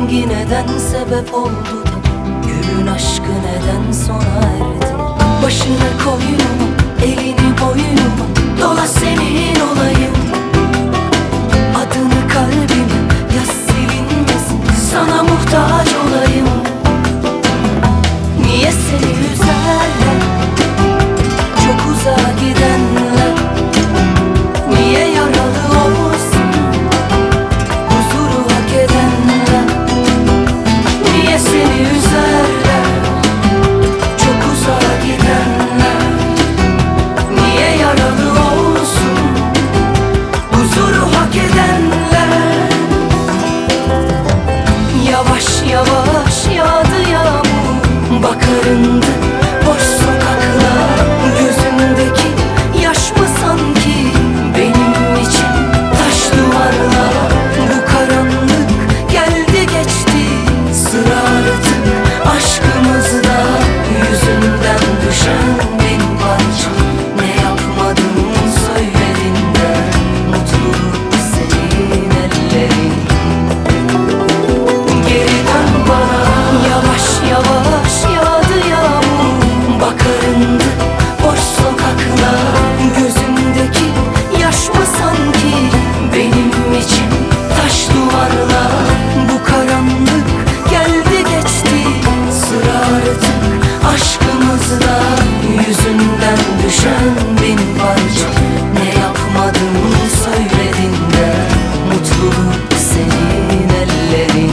hangi neden sebep oldu da gülün aşkı neden sona erdi? Başını koynuma, elini boynuma dola, senin olayım. Adını kalbime yaz, silinmesin, sana muhtaç olayım. Niye seni üzerler çok uzağa gidenler? Niye yaralı olsun huzuru hak edenler? Niye seni üzerler çok uzağa gidenler? Niye yaralı olsun huzuru hak edenler? Yavaş yavaş yağdı yağmur, bakarındı boş sokaklar. Gözümdeki yaş mı sanki benim için taş duvarlar? Bu karanlık geldi geçti, sıra artık aşkımızda. Yüzünden düşen bin parça, ne yapmadım söyledin de mutluluk senin ellerin. Geri dön bana, yavaş yavaş yağdı yağmur, bakarındı boş sokaklar. Gözümdeki yaş mı sanki benim için taş duvarlar? Bu karanlık geldi geçti, sıra artık aşkımızda. Yüzünden düşen bin parça, ne yapmadım söyledin de mutluluk senin ellerin.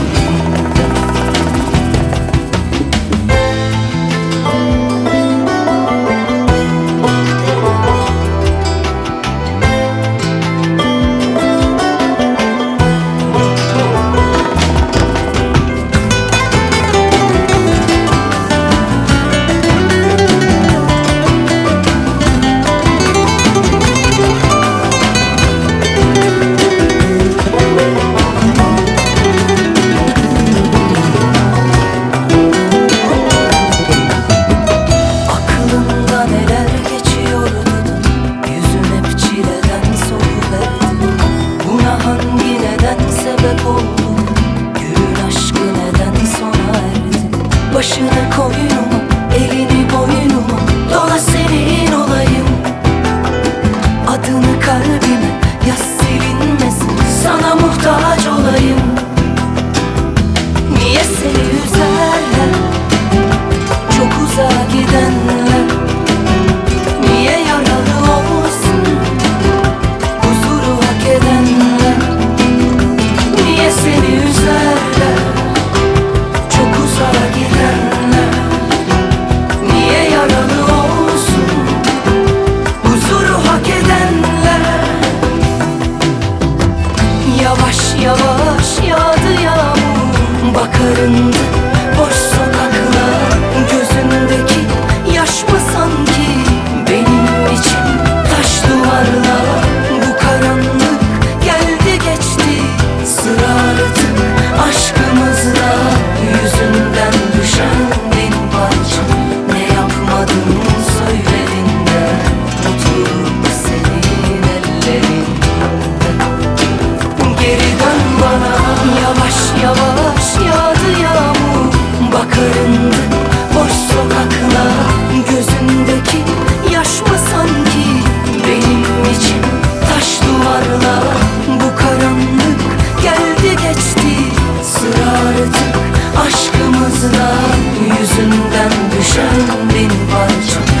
Aklımda neler geçiyordu da yüzün hep çileden soluverdi. Buna hangi neden sebep oldu, gülün aşkı neden sona erdi? Başını koynuma, elini boynuma dola, senin olayım. Adını kalbime yaz, silinmesin, sana muhtaç olayım. Niye seni üzerler çok uzağa gidenler? Niye yaralı olsun huzuru hak edenler? Niye seni üzerler çok uzağa gidenler? Niye yaralı olsun huzuru hak edenler? Yavaş yavaş yağdı yağmur, bakarındı boş sokaklar. Gözündeki yaş mı sanki benim için taş duvarlar? Bu karanlık geldi geçti, sıra artık aşkımızda. Yüzünden düşen bin parça, ne yapmadım söyledin de mutluluk senin ellerin. Geri dön bana, yavaş yavaş yağdı yağmur, bakarındı boş sokaklar. Gözündeki yaş mı sanki benim için taş duvarlar? Bu karanlık geldi geçti, sıra artık aşkımızda. Yüzünden düşen bin parça,